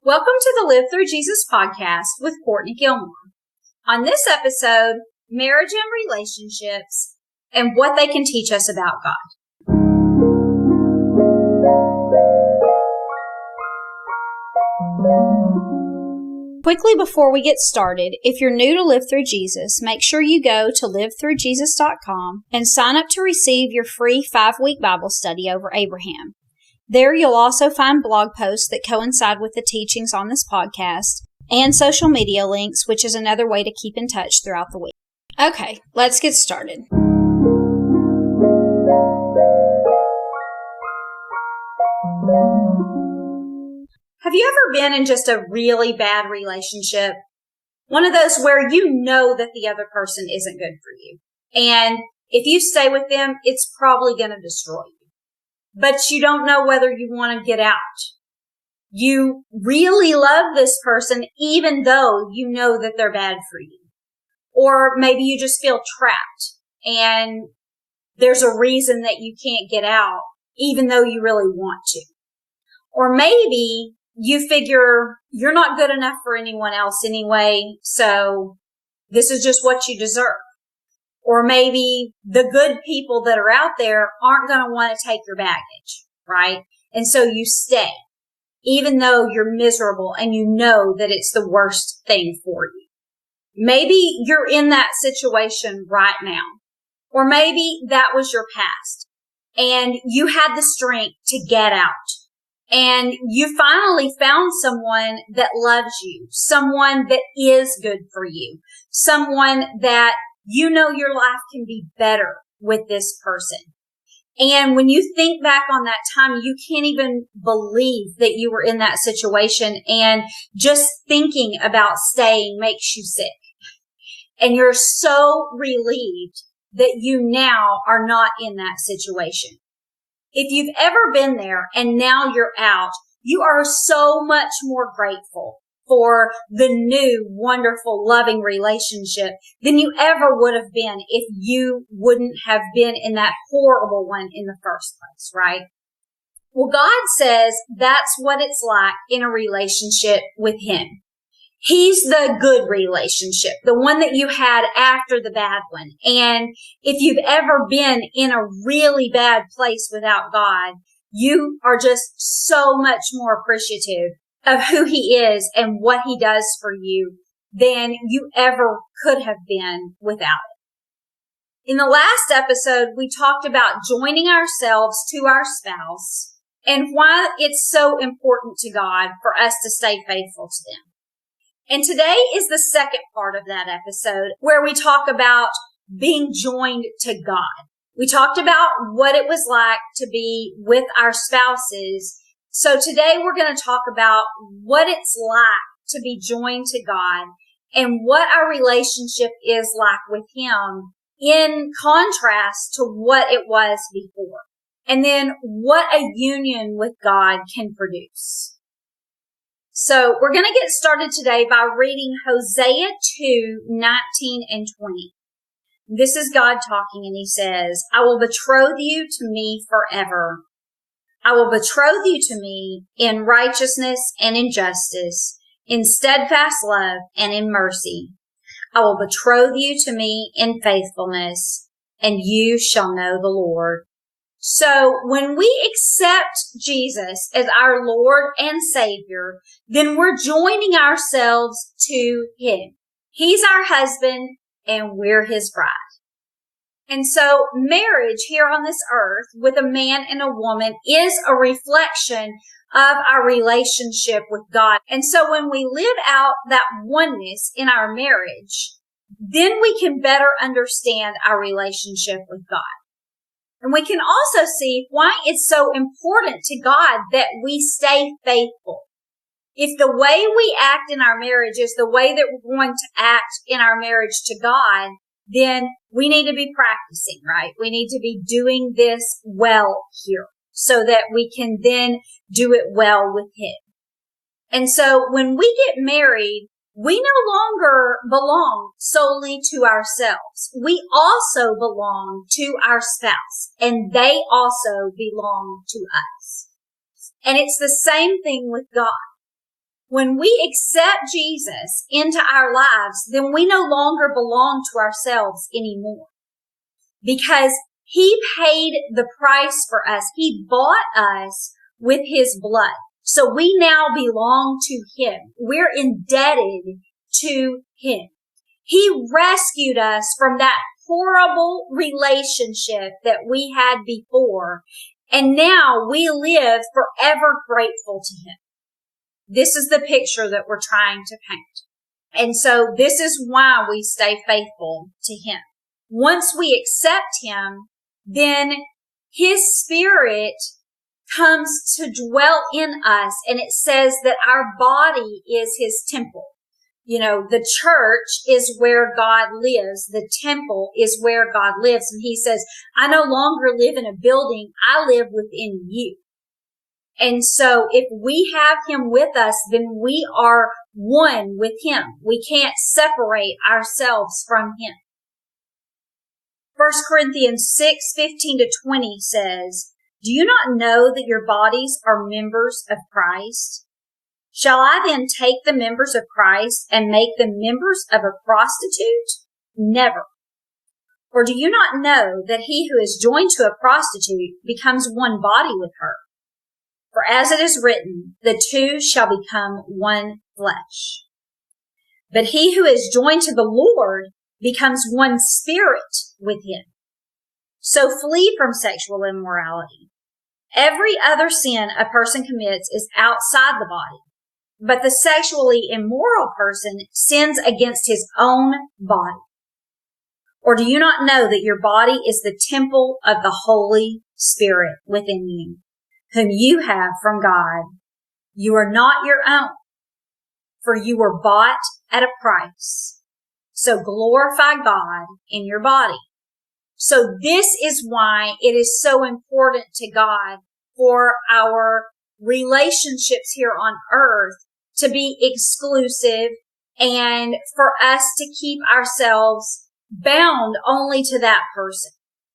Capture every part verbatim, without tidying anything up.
Welcome to the Live Through Jesus podcast with Courtney Gilmore. On this episode, marriage and relationships and what they can teach us about God. Quickly before we get started, if you're new to Live Through Jesus, make sure you go to live through jesus dot com and sign up to receive your free five-week Bible study over Abraham. There you'll also find blog posts that coincide with the teachings on this podcast and social media links, which is another way to keep in touch throughout the week. Okay, let's get started. Have you ever been in just a really bad relationship? One of those where you know that the other person isn't good for you. And if you stay with them, it's probably going to destroy you. But you don't know whether you want to get out. You really love this person even though you know that they're bad for you. Or maybe you just feel trapped and there's a reason that you can't get out even though you really want to. Or maybe you figure you're not good enough for anyone else anyway, so this is just what you deserve. Or maybe the good people that are out there aren't going to want to take your baggage, right? And so you stay, even though you're miserable and you know that it's the worst thing for you. Maybe you're in that situation right now. Or maybe that was your past and you had the strength to get out. And you finally found someone that loves you, someone that is good for you, someone that you know your life can be better with this person. And when you think back on that time, you can't even believe that you were in that situation. And just thinking about staying makes you sick. And you're so relieved that you now are not in that situation. If you've ever been there and now you're out, you are so much more grateful for the new, wonderful, loving relationship than you ever would have been if you wouldn't have been in that horrible one in the first place, right? Well, God says that's what it's like in a relationship with Him. He's the good relationship, the one that you had after the bad one. And if you've ever been in a really bad place without God, you are just so much more appreciative of who He is and what He does for you than you ever could have been without it. In the last episode, we talked about joining ourselves to our spouse and why it's so important to God for us to stay faithful to them. And today is the second part of that episode where we talk about being joined to God. We talked about what it was like to be with our spouses. So today we're going to talk about what it's like to be joined to God and what our relationship is like with Him in contrast to what it was before. And then what a union with God can produce. So we're going to get started today by reading Hosea two, nineteen and twenty. This is God talking, and He says, I will betroth you to me forever. I will betroth you to me in righteousness and in justice, in steadfast love and in mercy. I will betroth you to me in faithfulness, and you shall know the Lord. So when we accept Jesus as our Lord and Savior, then we're joining ourselves to Him. He's our husband and we're His bride. And so marriage here on this earth with a man and a woman is a reflection of our relationship with God. And so when we live out that oneness in our marriage, then we can better understand our relationship with God. And we can also see why it's so important to God that we stay faithful. If the way we act in our marriage is the way that we're going to act in our marriage to God, then we need to be practicing, right? We need to be doing this well here so that we can then do it well with Him. And so when we get married, we no longer belong solely to ourselves. We also belong to our spouse, and they also belong to us. And it's the same thing with God. When we accept Jesus into our lives, then we no longer belong to ourselves anymore, because he paid the price for us. He bought us with his blood. So we now belong to him. We're indebted to him. He rescued us from that horrible relationship that we had before, and now we live forever grateful to him. This is the picture that we're trying to paint. And so this is why we stay faithful to him. Once we accept him, then his spirit comes to dwell in us, and it says that our body is his temple. You know, the church is where God lives. The temple is where God lives. And he says, I no longer live in a building. I live within you. And so if we have him with us, then we are one with him. We can't separate ourselves from him. First Corinthians six, fifteen to twenty says, do you not know that your bodies are members of Christ? Shall I then take the members of Christ and make them members of a prostitute? Never. Or do you not know that he who is joined to a prostitute becomes one body with her? For as it is written, the two shall become one flesh. But he who is joined to the Lord becomes one spirit with him. So flee from sexual immorality. Every other sin a person commits is outside the body, but the sexually immoral person sins against his own body. Or do you not know that your body is the temple of the Holy Spirit within you, whom you have from God? You are not your own, for you were bought at a price. So glorify God in your body. So this is why it is so important to God for our relationships here on earth to be exclusive, and for us to keep ourselves bound only to that person.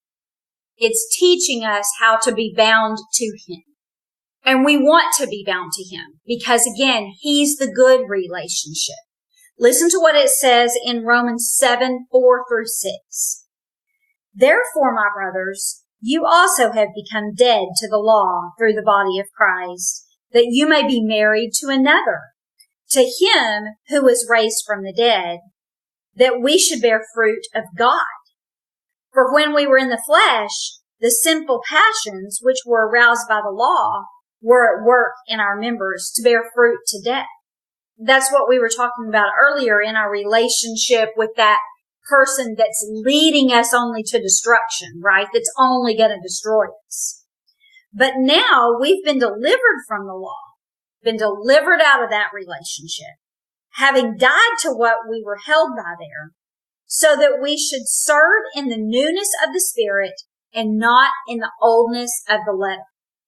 It's teaching us how to be bound to him. And we want to be bound to him because, again, he's the good relationship. Listen to what it says in Romans seven, four through six. Therefore, my brothers, you also have become dead to the law through the body of Christ, that you may be married to another, to him who was raised from the dead, that we should bear fruit of God. For when we were in the flesh, the sinful passions which were aroused by the law were at work in our members to bear fruit to death. That's what we were talking about earlier in our relationship with that person that's leading us only to destruction, right? That's only going to destroy us. But now we've been delivered from the law, been delivered out of that relationship, having died to what we were held by there, so that we should serve in the newness of the Spirit and not in the oldness of the letter.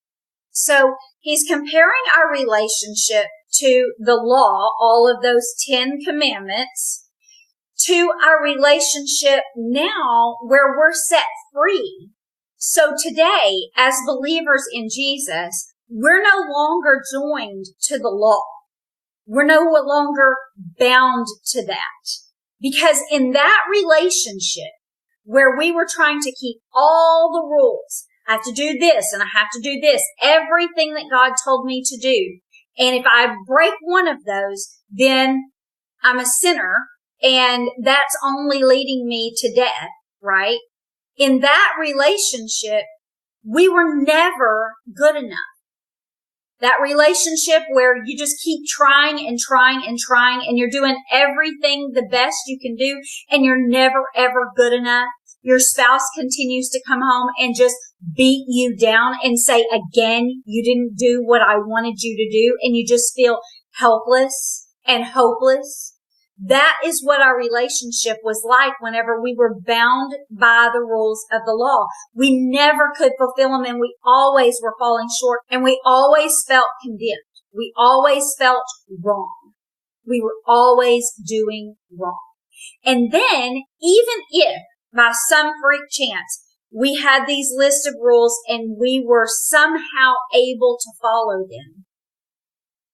So he's comparing our relationship to the law, all of those Ten Commandments, to our relationship now where we're set free. So today, as believers in Jesus, we're no longer joined to the law. We're no longer bound to that. Because in that relationship where we were trying to keep all the rules, I have to do this and I have to do this, everything that God told me to do. And if I break one of those, then I'm a sinner, and that's only leading me to death, right? In that relationship, we were never good enough. That relationship where you just keep trying and trying and trying, and you're doing everything the best you can do, and you're never ever good enough. Your spouse continues to come home and just beat you down and say, again, you didn't do what I wanted you to do, and you just feel helpless and hopeless. That is what our relationship was like whenever we were bound by the rules of the law. We never could fulfill them, and we always were falling short, and we always felt condemned. We always felt wrong. We were always doing wrong. And then, even if by some freak chance we had these lists of rules and we were somehow able to follow them,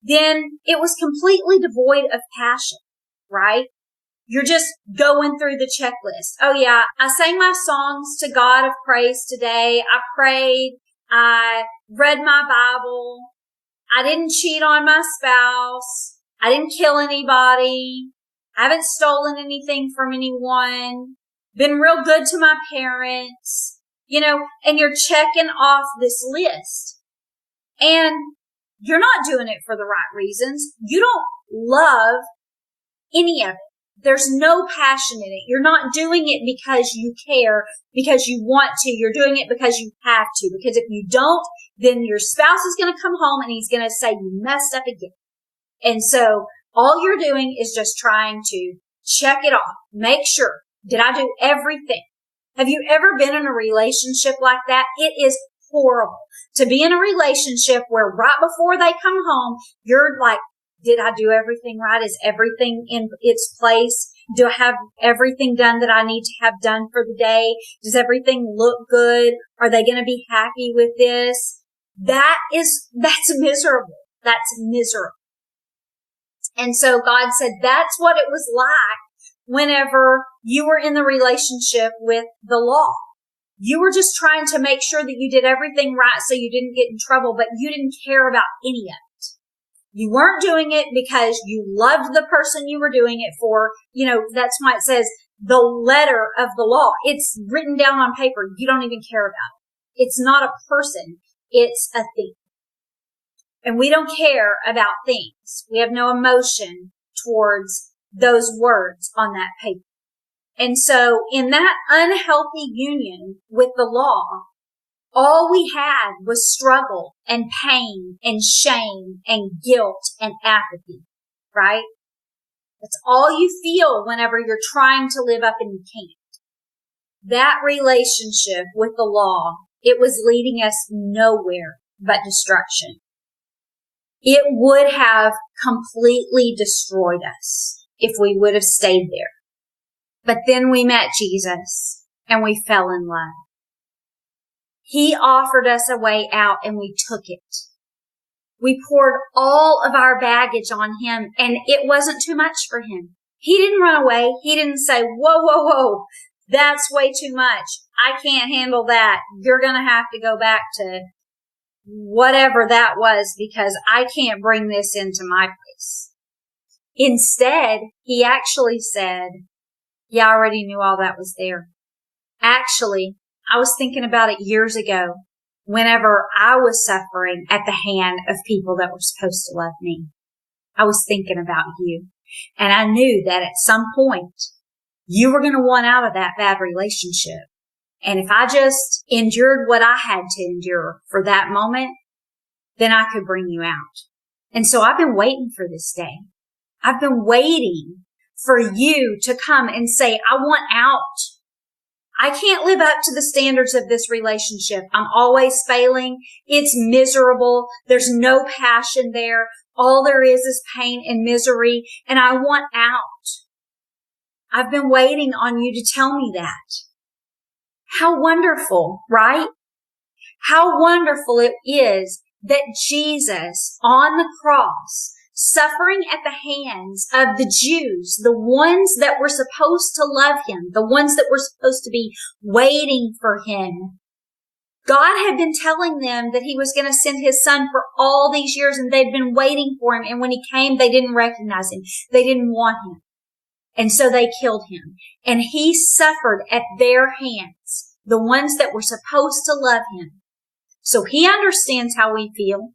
then it was completely devoid of passion, right? You're just going through the checklist. Oh yeah, I sang my songs to God of praise today. I prayed. I read my Bible. I didn't cheat on my spouse. I didn't kill anybody. I haven't stolen anything from anyone. Been real good to my parents. You know, and you're checking off this list. And you're not doing it for the right reasons. You don't love any of it. There's no passion in it. You're not doing it because you care, because you want to. You're doing it because you have to. Because if you don't, then your spouse is going to come home and he's going to say you messed up again. And so all you're doing is just trying to check it off. Make sure. Did I do everything? Have you ever been in a relationship like that? It is horrible to be in a relationship where right before they come home, you're like, did I do everything right? Is everything in its place? Do I have everything done that I need to have done for the day? Does everything look good? Are they going to be happy with this? That is, that's miserable. That's miserable. And so God said that's what it was like whenever you were in the relationship with the law. You were just trying to make sure that you did everything right so you didn't get in trouble, but you didn't care about any of it. You weren't doing it because you loved the person you were doing it for. You know, that's why it says the letter of the law. It's written down on paper. You don't even care about it. It's not a person. It's a thing. And we don't care about things. We have no emotion towards those words on that paper. And so in that unhealthy union with the law, all we had was struggle and pain and shame and guilt and apathy, right? That's all you feel whenever you're trying to live up and you can't. That relationship with the law, it was leading us nowhere but destruction. It would have completely destroyed us if we would have stayed there. But then we met Jesus and we fell in love. He offered us a way out and we took it. We poured all of our baggage on him and it wasn't too much for him. He didn't run away. He didn't say, whoa, whoa, whoa, that's way too much. I can't handle that. You're going to have to go back to whatever that was because I can't bring this into my place. Instead, he actually said, yeah, I already knew all that was there. Actually, I was thinking about it years ago whenever I was suffering at the hand of people that were supposed to love me. I was thinking about you. And I knew that at some point you were going to want out of that bad relationship. And if I just endured what I had to endure for that moment, then I could bring you out. And so I've been waiting for this day. I've been waiting for you to come and say, I want out. I can't live up to the standards of this relationship. I'm always failing. It's miserable. There's no passion there. All there is is pain and misery, and I want out. I've been waiting on you to tell me that. How wonderful, right? How wonderful it is that Jesus on the cross, suffering at the hands of the Jews, the ones that were supposed to love him, the ones that were supposed to be waiting for him. God had been telling them that he was going to send his son for all these years, and they'd been waiting for him. And when he came, they didn't recognize him. They didn't want him. And so they killed him. And he suffered at their hands, the ones that were supposed to love him. So he understands how we feel.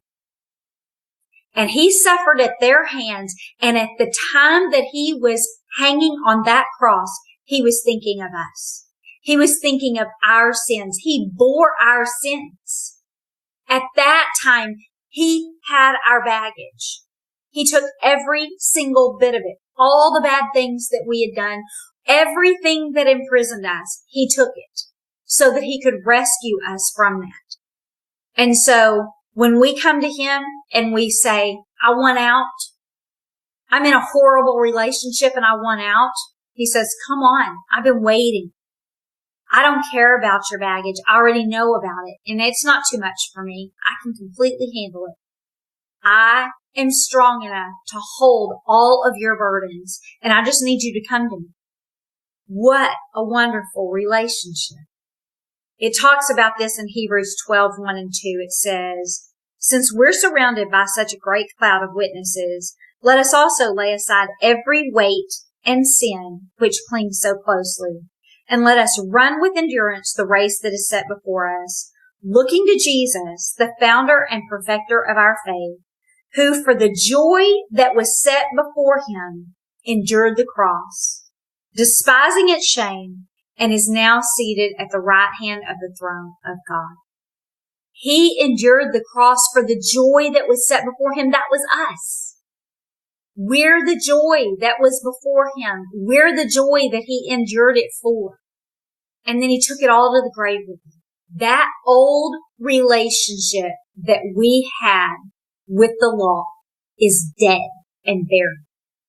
And he suffered at their hands. And at the time that he was hanging on that cross, he was thinking of us. He was thinking of our sins. He bore our sins. At that time, he had our baggage. He took every single bit of it. All the bad things that we had done, everything that imprisoned us, he took it so that he could rescue us from that. And so when we come to him and we say, I want out, I'm in a horrible relationship and I want out, he says, come on, I've been waiting. I don't care about your baggage. I already know about it. And it's not too much for me. I can completely handle it. I am strong enough to hold all of your burdens, and I just need you to come to me. What a wonderful relationship. It talks about this in Hebrews twelve, one and two. It says, since we're surrounded by such a great cloud of witnesses, let us also lay aside every weight and sin which clings so closely, and let us run with endurance the race that is set before us, looking to Jesus, the founder and perfecter of our faith, who for the joy that was set before him endured the cross, despising its shame, and is now seated at the right hand of the throne of God. He endured the cross for the joy that was set before him. That was us. We're the joy that was before him. We're the joy that he endured it for. And then he took it all to the grave with him. That old relationship that we had with the law is dead and buried.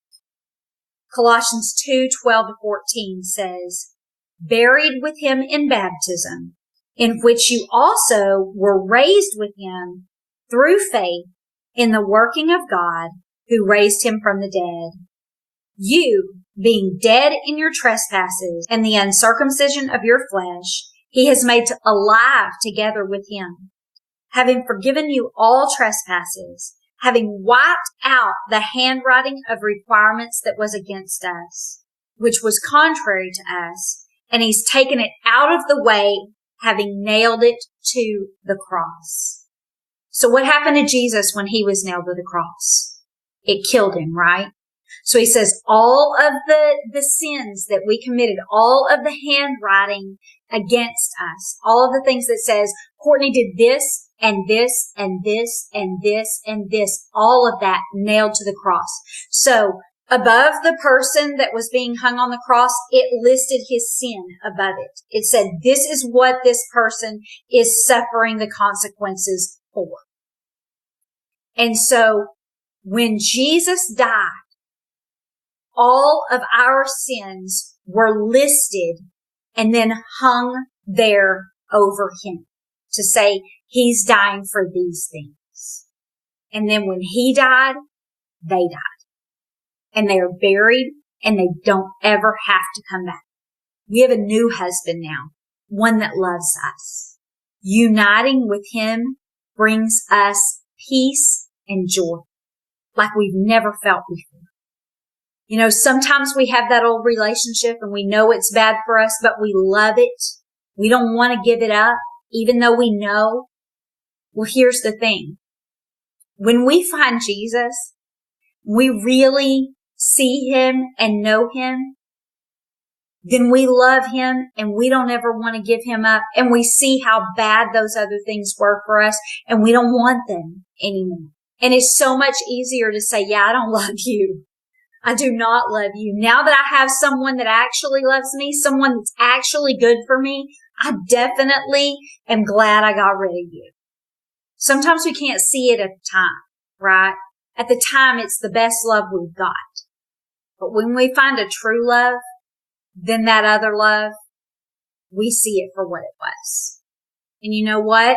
Colossians two, twelve to fourteen says, buried with him in baptism, in which you also were raised with him through faith in the working of God who raised him from the dead. You, being dead in your trespasses and the uncircumcision of your flesh, he has made alive together with him, having forgiven you all trespasses, having wiped out the handwriting of requirements that was against us, which was contrary to us, and he's taken it out of the way, having nailed it to the cross. So what happened to Jesus when he was nailed to the cross? It killed him, right? So he says all of the, the sins that we committed, all of the handwriting against us, all of the things that says, Courtney did this and this and this and this and this, all of that nailed to the cross. So above the person that was being hung on the cross, it listed his sin above it. It said, this is what this person is suffering the consequences for. And so when Jesus died, all of our sins were listed and then hung there over him to say he's dying for these things. And then when he died, they died. And they are buried and they don't ever have to come back. We have a new husband now, one that loves us. Uniting with him brings us peace and joy like we've never felt before. You know, sometimes we have that old relationship and we know it's bad for us, but we love it. We don't want to give it up, even though we know. Well, here's the thing. When we find Jesus, we really see him and know him, then we love him and we don't ever want to give him up. And we see how bad those other things were for us and we don't want them anymore. And it's so much easier to say, yeah, I don't love you. I do not love you. Now that I have someone that actually loves me, someone that's actually good for me, I definitely am glad I got rid of you. Sometimes we can't see it at the time, right? At the time, it's the best love we've got. But when we find a true love, then that other love, we see it for what it was. And you know what?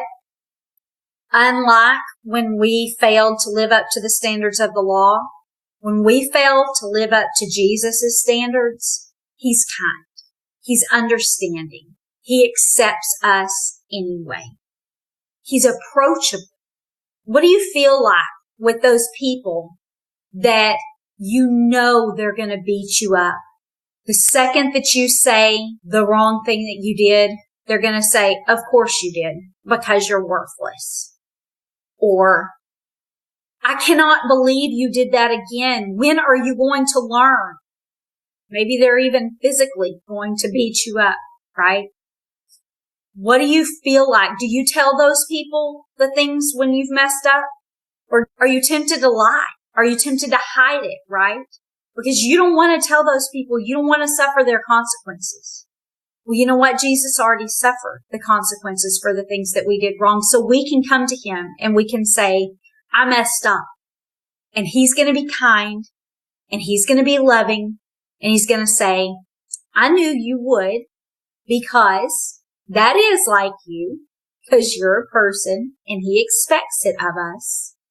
Unlike when we failed to live up to the standards of the law, when we fail to live up to Jesus' standards, he's kind. He's understanding. He accepts us anyway. He's approachable. What do you feel like with those people that you know they're going to beat you up? The second that you say the wrong thing that you did, they're going to say, of course you did, because you're worthless. Or, I cannot believe you did that again. When are you going to learn? Maybe they're even physically going to beat you up, right? What do you feel like? Do you tell those people the things when you've messed up? Or are you tempted to lie? Are you tempted to hide it, right? Because you don't want to tell those people, you don't want to suffer their consequences. Well, you know what? Jesus already suffered the consequences for the things that we did wrong. So we can come to him and we can say, I messed up. And he's going to be kind and he's going to be loving and he's going to say, I knew you would, because that is like you, because you're a person and he expects it of us.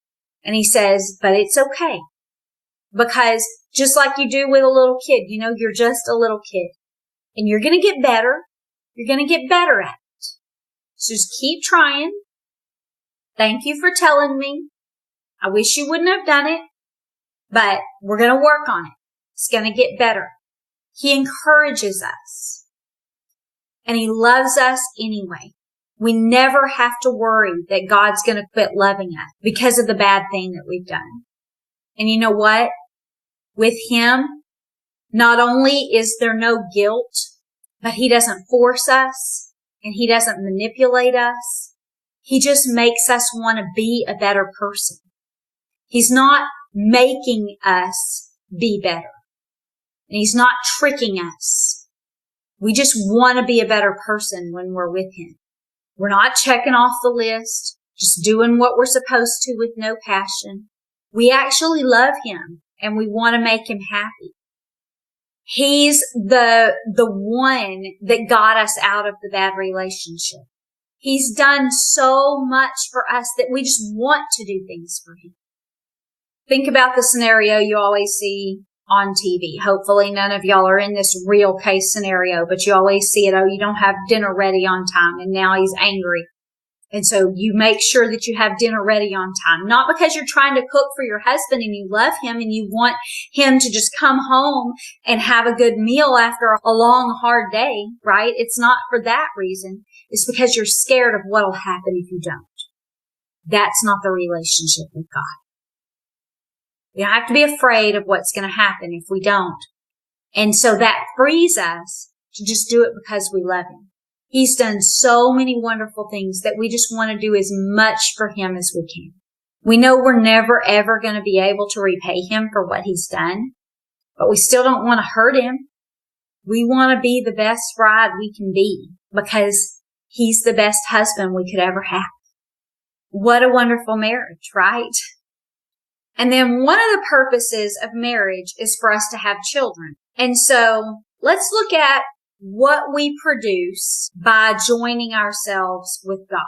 And he says, but it's okay. Because just like you do with a little kid, you know, you're just a little kid. And you're going to get better. You're going to get better at it. So just keep trying. Thank you for telling me. I wish you wouldn't have done it, but we're going to work on it. It's going to get better. He encourages us. And he loves us anyway. We never have to worry that God's going to quit loving us because of the bad thing that we've done. And you know what? With him, not only is there no guilt, but he doesn't force us and he doesn't manipulate us. He just makes us want to be a better person. He's not making us be better. And he's not tricking us. We just want to be a better person when we're with him. We're not checking off the list, just doing what we're supposed to with no passion. We actually love him and we want to make him happy. He's the, the one that got us out of the bad relationship. He's done so much for us that we just want to do things for him. Think about the scenario you always see on T V. Hopefully none of y'all are in this real case scenario, but you always see it. Oh, you don't have dinner ready on time and now he's angry. And so you make sure that you have dinner ready on time, not because you're trying to cook for your husband and you love him and you want him to just come home and have a good meal after a long, hard day, right? It's not for that reason. It's because you're scared of what'll happen if you don't. That's not the relationship with God. We don't have to be afraid of what's going to happen if we don't. And so that frees us to just do it because we love him. He's done so many wonderful things that we just want to do as much for him as we can. We know we're never, ever going to be able to repay him for what he's done, but we still don't want to hurt him. We want to be the best bride we can be because he's the best husband we could ever have. What a wonderful marriage, right? And then one of the purposes of marriage is for us to have children. And so let's look at what we produce by joining ourselves with God.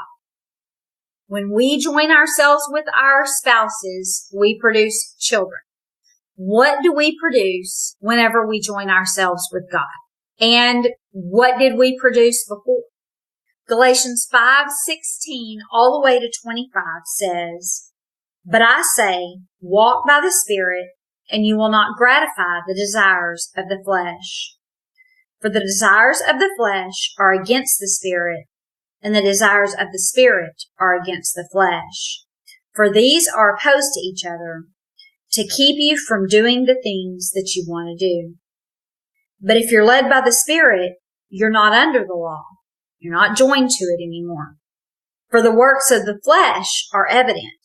When we join ourselves with our spouses, we produce children. What do we produce whenever we join ourselves with God? And what did we produce before? Galatians five sixteen all the way to twenty-five says, "But I say, walk by the Spirit, and you will not gratify the desires of the flesh. For the desires of the flesh are against the Spirit, and the desires of the Spirit are against the flesh. For these are opposed to each other, to keep you from doing the things that you want to do. But if you're led by the Spirit, you're not under the law. You're not joined to it anymore. For the works of the flesh are evident: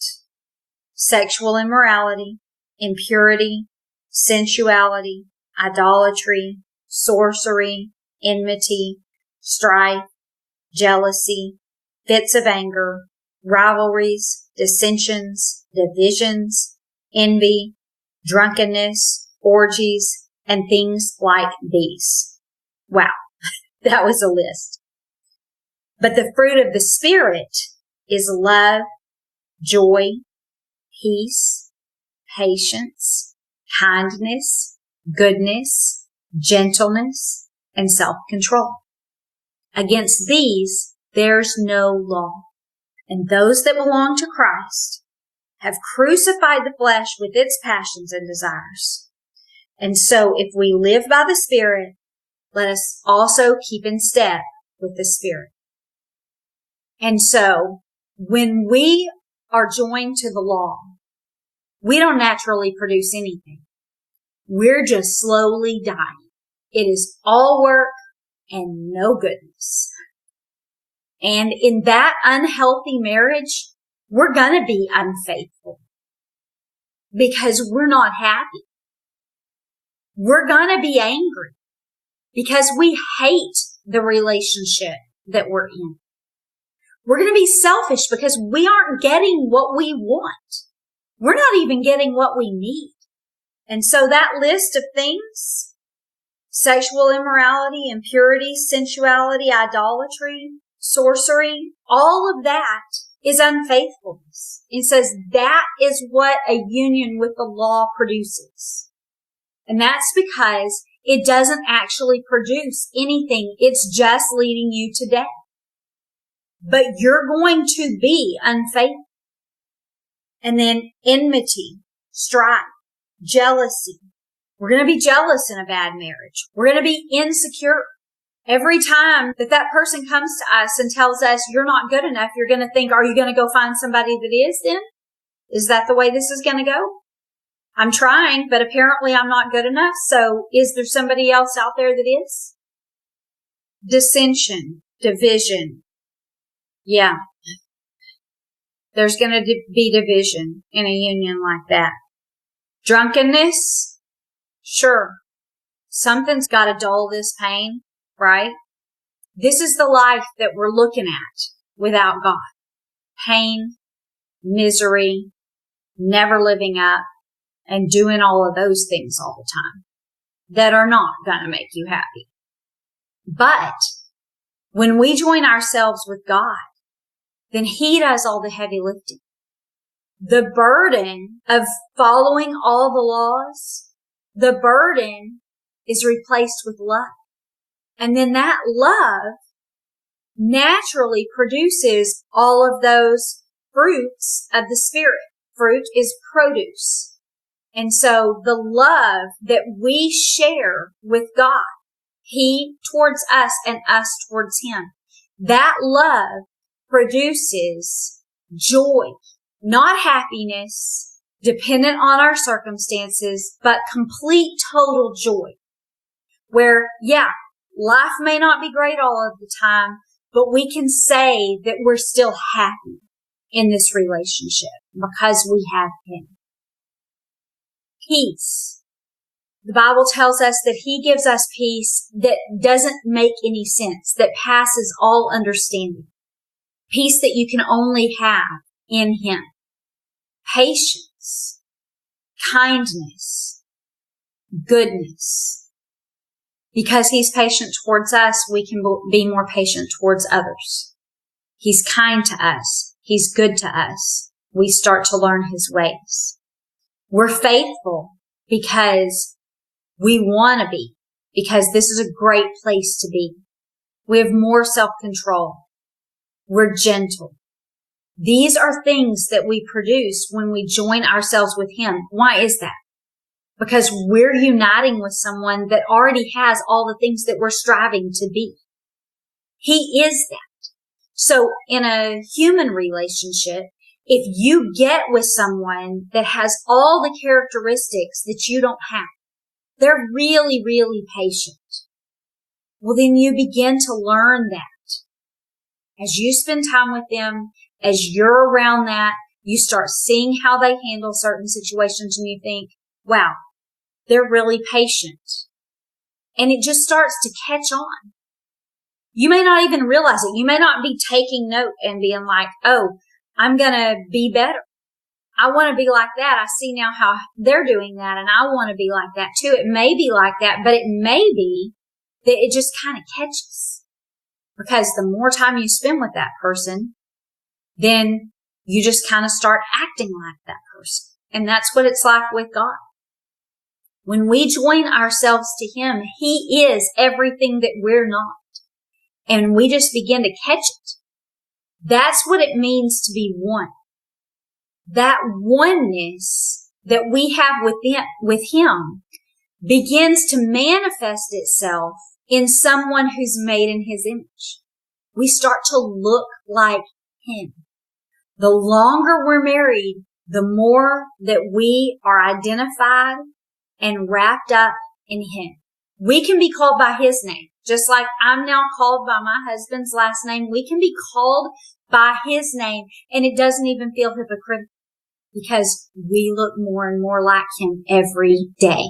sexual immorality, impurity, sensuality, idolatry, sorcery, enmity, strife, jealousy, fits of anger, rivalries, dissensions, divisions, envy, drunkenness, orgies, and things like these." Wow, that was a list. But the fruit of the Spirit is love, joy, peace, patience, kindness, goodness, gentleness, and self-control. Against these, there's no law. And those that belong to Christ have crucified the flesh with its passions and desires. And so if we live by the Spirit, let us also keep in step with the Spirit. And so when we are joined to the law, we don't naturally produce anything. We're just slowly dying. It is all work and no goodness. And in that unhealthy marriage, we're going to be unfaithful because we're not happy. We're going to be angry because we hate the relationship that we're in. We're going to be selfish because we aren't getting what we want. We're not even getting what we need. And so that list of things, sexual immorality, impurity, sensuality, idolatry, sorcery, all of that is unfaithfulness. It says that is what a union with the law produces. And that's because it doesn't actually produce anything. It's just leading you to death. But you're going to be unfaithful. And then enmity, strife, jealousy. We're going to be jealous in a bad marriage. We're going to be insecure. Every time that that person comes to us and tells us you're not good enough, you're going to think, are you going to go find somebody that is then? Is that the way this is going to go? I'm trying, but apparently I'm not good enough. So is there somebody else out there that is? Dissension, division. Yeah. There's going to be division in a union like that. Drunkenness. Sure. Something's got to dull this pain, right? This is the life that we're looking at without God. Pain, misery, never living up, and doing all of those things all the time that are not going to make you happy. But when we join ourselves with God, then He does all the heavy lifting. The burden of following all the laws, the burden is replaced with love. And then that love naturally produces all of those fruits of the Spirit. Fruit is produce. And so the love that we share with God, He towards us and us towards Him, that love produces joy, not happiness, dependent on our circumstances, but complete total joy. Where, yeah, life may not be great all of the time, but we can say that we're still happy in this relationship because we have Him. Peace. The Bible tells us that He gives us peace that doesn't make any sense, that passes all understanding. Peace that you can only have in Him. Patience, kindness, goodness. Because He's patient towards us, we can be more patient towards others. He's kind to us. He's good to us. We start to learn His ways. We're faithful because we want to be, because this is a great place to be. We have more self-control. We're gentle. These are things that we produce when we join ourselves with Him. Why is that? Because we're uniting with someone that already has all the things that we're striving to be. He is that. So in a human relationship, if you get with someone that has all the characteristics that you don't have, they're really, really patient. Well, then you begin to learn that. As you spend time with them, as you're around that, you start seeing how they handle certain situations and you think, wow, they're really patient. And it just starts to catch on. You may not even realize it. You may not be taking note and being like, oh, I'm going to be better. I want to be like that. I see now how they're doing that and I want to be like that too. It may be like that, but it may be that it just kind of catches. Because the more time you spend with that person, then you just kind of start acting like that person. And that's what it's like with God. When we join ourselves to Him, He is everything that we're not. And we just begin to catch it. That's what it means to be one. That oneness that we have within, with Him begins to manifest itself in someone who's made in His image. We start to look like Him. The longer we're married, the more that we are identified and wrapped up in Him. We can be called by His name. Just like I'm now called by my husband's last name, we can be called by His name, and it doesn't even feel hypocritical because we look more and more like Him every day.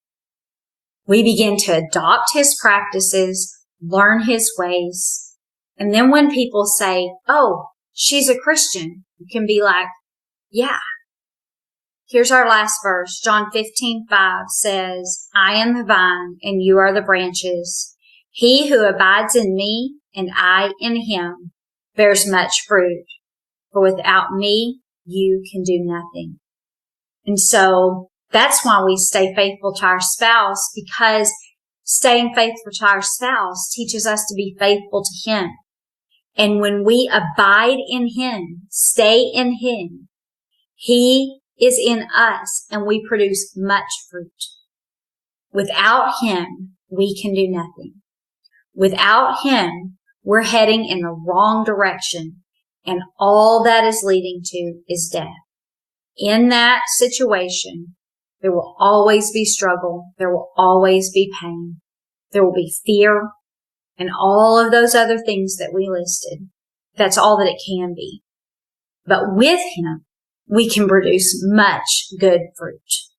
We begin to adopt His practices, learn His ways, and then when people say, oh, she's a Christian, you can be like, yeah. Here's our last verse. John fifteen five says, I am the vine and you are the branches. He who abides in me and I in him bears much fruit. For without me, you can do nothing. And so that's why we stay faithful to our spouse, because staying faithful to our spouse teaches us to be faithful to Him. And when we abide in Him, stay in Him, He is in us and we produce much fruit. Without Him, we can do nothing. Without Him, we're heading in the wrong direction, and all that is leading to is death. In that situation, there will always be struggle. There will always be pain. There will be fear and all of those other things that we listed. That's all that it can be. But with Him, we can produce much good fruit.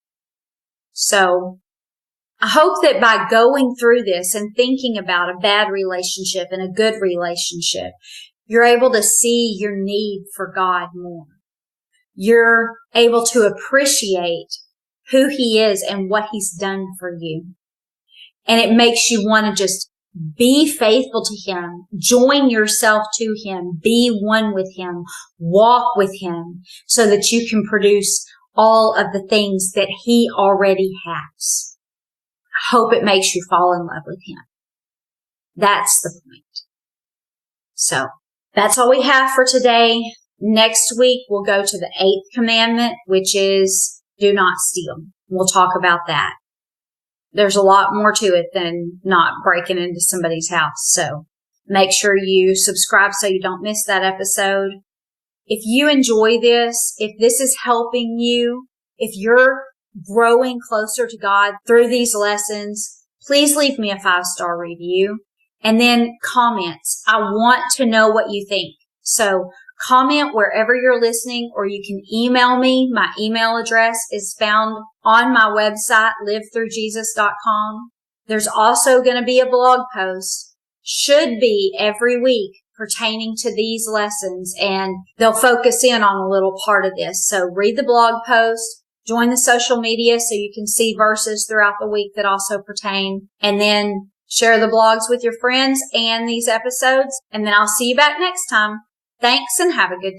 So I hope that by going through this and thinking about a bad relationship and a good relationship, you're able to see your need for God more. You're able to appreciate who He is and what He's done for you. And it makes you want to just be faithful to Him, join yourself to Him, be one with Him, walk with Him, so that you can produce all of the things that He already has. I hope it makes you fall in love with Him. That's the point. So that's all we have for today. Next week, we'll go to the eighth commandment, which is do not steal. We'll talk about that. There's a lot more to it than not breaking into somebody's house. So make sure you subscribe so you don't miss that episode. If you enjoy this, if this is helping you, if you're growing closer to God through these lessons, please leave me a five-star review and then comments. I want to know what you think. So comment wherever you're listening, or you can email me. My email address is found on my website, live through jesus dot com. There's also going to be a blog post, should be every week, pertaining to these lessons, and they'll focus in on a little part of this. So read the blog post, join the social media so you can see verses throughout the week that also pertain, and then share the blogs with your friends and these episodes. And then I'll see you back next time. Thanks and have a good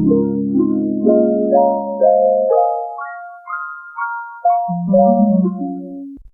day.